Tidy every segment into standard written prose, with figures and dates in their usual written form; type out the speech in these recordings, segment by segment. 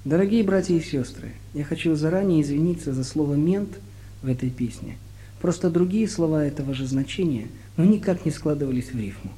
Дорогие братья и сестры, я хочу заранее извиниться за слово «мент» в этой песне. Просто другие слова этого же значения, но никак не складывались в рифму.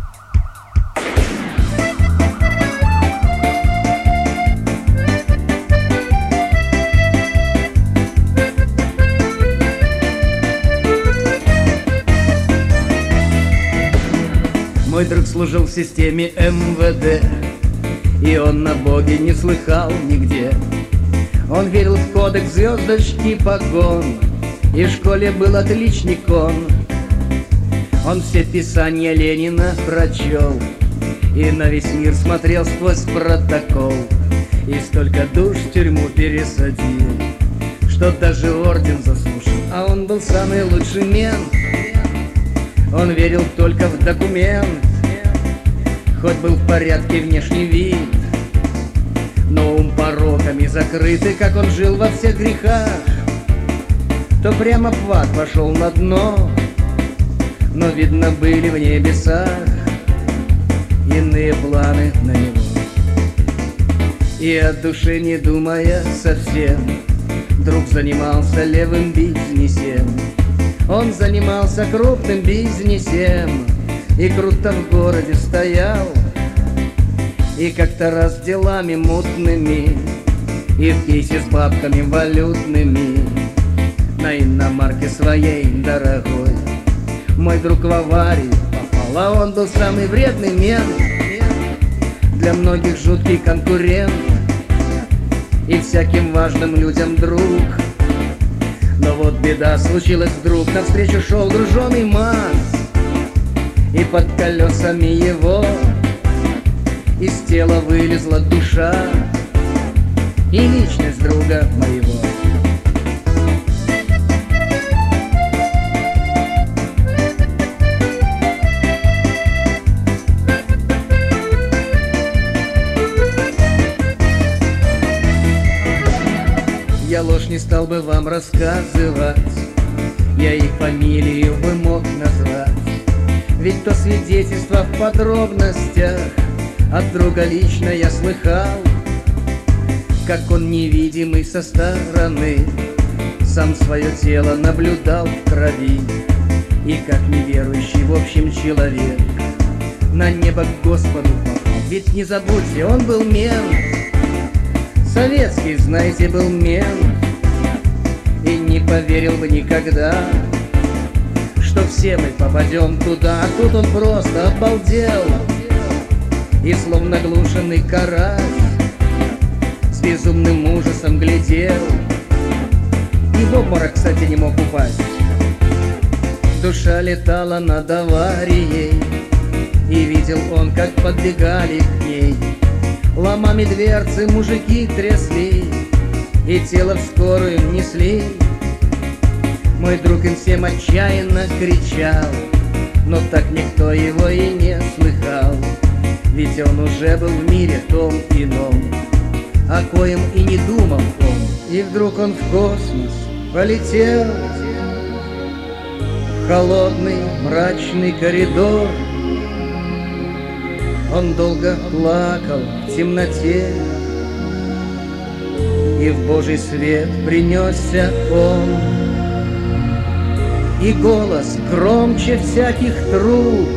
Мой друг служил в системе МВД, и он на Боге не слыхал нигде. Он верил в кодекс звездочки погон, и в школе был отличником. Он все писания Ленина прочел, и на весь мир смотрел сквозь протокол. И столько душ в тюрьму пересадил, что даже орден заслужил. А он был самый лучший мент, он верил только в документ. Хоть был в порядке внешний вид, но ум пороками закрытый, как он жил во всех грехах, то прямо в ад пошел на дно. Но видно были в небесах иные планы на него. И от души не думая совсем, друг занимался левым бизнесом. Он занимался крупным бизнесом и круто в городе стоял. И как-то раз делами мутными и в кейсе с бабками валютными на иномарке своей дорогой мой друг в аварию попал. А он был самый вредный мент, для многих жуткий конкурент и всяким важным людям друг. Но вот беда случилась вдруг, навстречу шел груженый МАЗ, и под колесами его из тела вылезла душа и личность друга моего. Я ложь не стал бы вам рассказывать, я их фамилию бы мог назвать, ведь то свидетельство в подробностях от друга лично я слыхал, как он невидимый со стороны сам свое тело наблюдал в крови. И как неверующий в общем человек на небо к Господу попал. Ведь не забудьте, он был мент, советский, знаете, был мент, и не поверил бы никогда, что все мы попадем туда. А тут он просто обалдел и словно глушенный карась с безумным ужасом глядел, и в обморок, кстати, не мог упасть. Душа летала над аварией, и видел он, как подбегали к ней ломами дверцы мужики трясли, и тело в скорую несли. Мой друг им всем отчаянно кричал, но так никто его и не слыхал, ведь он уже был в мире том ином, о коем и не думал он. И вдруг он в космос полетел, в холодный мрачный коридор. Он долго плакал в темноте, и в Божий свет принесся он. И голос громче всяких труб,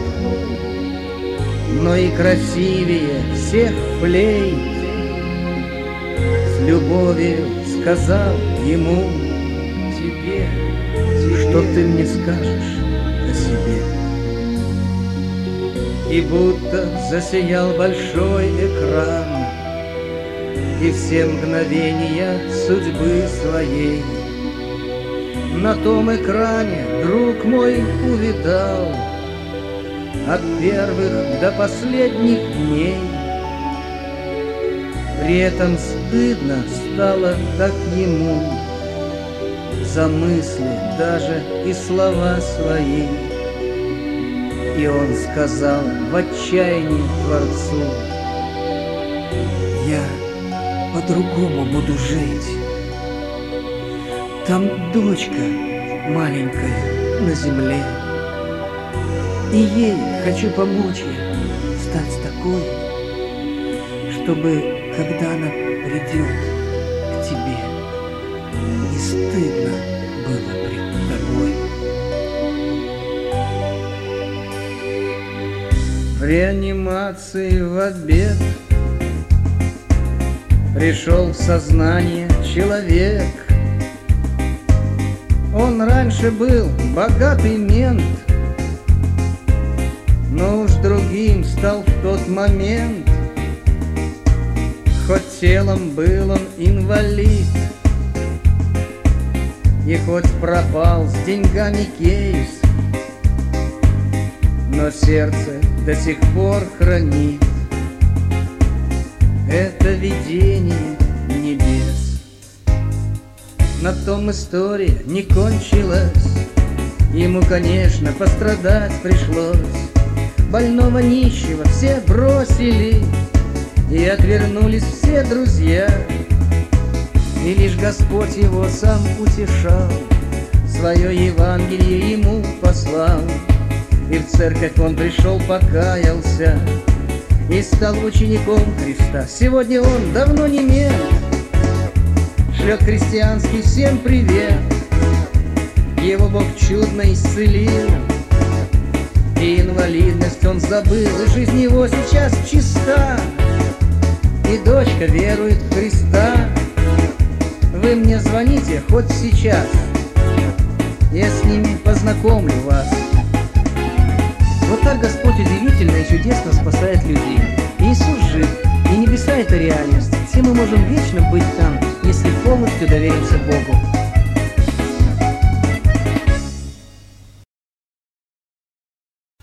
но и красивее всех флейт, с любовью сказал ему: тебе, что ты мне скажешь о себе? И будто засиял большой экран, и все мгновения судьбы своей на том экране друг мой увидал от первых до последних дней. При этом стыдно стало так ему за мысли даже и слова свои. И он сказал в отчаянии Творцу: я по-другому буду жить. Там дочка маленькая на земле, и ей хочу помочь я стать такой, чтобы, когда она придет стыдно было пред тобой. В реанимации в обед пришел в сознание человек. Он раньше был богатый мент, но уж другим стал в тот момент. Хоть телом был он инвалид, и хоть пропал с деньгами кейс, но сердце до сих пор хранит это видение небес. На том история не кончилась, ему, конечно, пострадать пришлось. Больного нищего все бросили, и отвернулись все друзья. И лишь Господь его сам утешал, свое Евангелие ему послал. И в церковь он пришел, покаялся и стал учеником Христа. Сегодня он давно не мент, шлет христианский всем привет. Его Бог чудно исцелил, и инвалидность он забыл, и жизнь его сейчас чиста, и дочка верует в Христа. Вы мне звоните хоть сейчас, я с ними познакомлю вас. Вот так Господь удивительно и чудесно спасает людей. Иисус жив, и небеса — это реальность. Все мы можем вечно быть